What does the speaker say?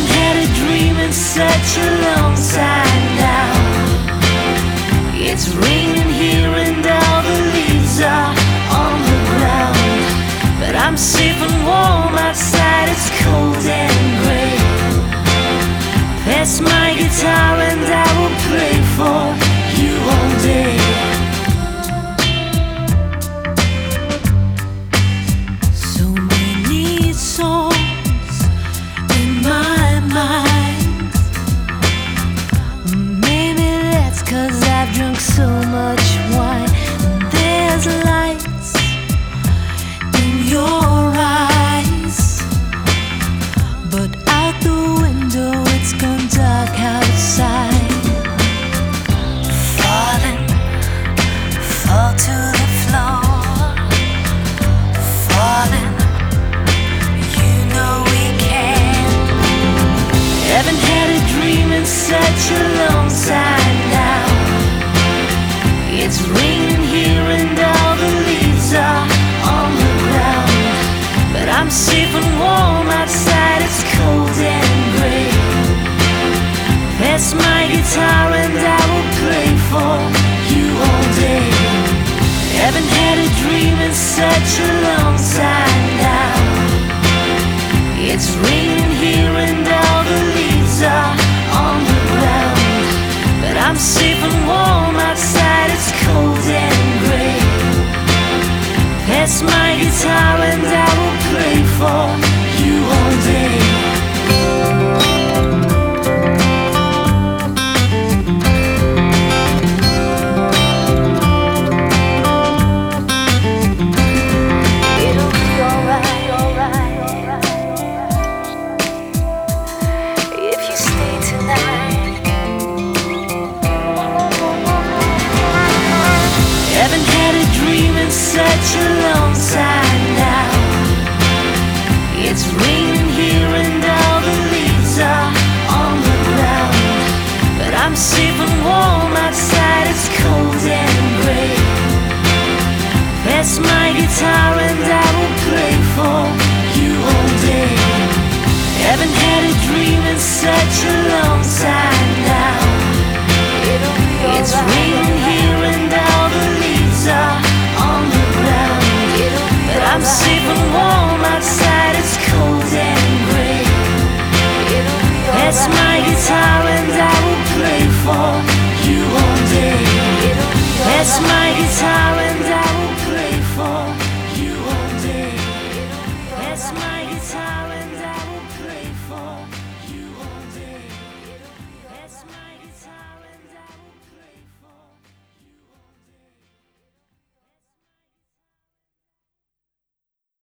Haven't had a dream in such a long time now. It's raining here and all the leaves are on the ground, but I'm safe and warm outside, it's cold and grey. Pass my guitar and I will play for you all day. So many songs in my mind. Maybe that's 'cause I've drunk so much wine. And there's lights in your eyes, but out the window it's gone dark outside. Falling, fall to the floor. Falling, you know we can. Haven't had a dream in such a long time now. It's raining here and all the leaves are on the ground, but I'm safe and warm outside, it's cold and grey. Pass my guitar and I will play for you all day. Haven't had a dream in such a long time now. It's raining here and all the leaves are on the ground, but I'm safe and warm outside, it's cold and grey. Pass my guitar and I will play for you all day. Such a long time now. It's raining here and all the leaves are on the ground, but I'm safe and warm outside, it's cold and grey. Pass my guitar and I will play for you all day. Haven't had a dream in such a long time now. It's raining here and all the leaves are on the ground, but I'm safe and warm outside, it's cold and grey. Pass my guitar and I will play for you all day. Pass my guitar and I will play for you all day. Pass my guitar and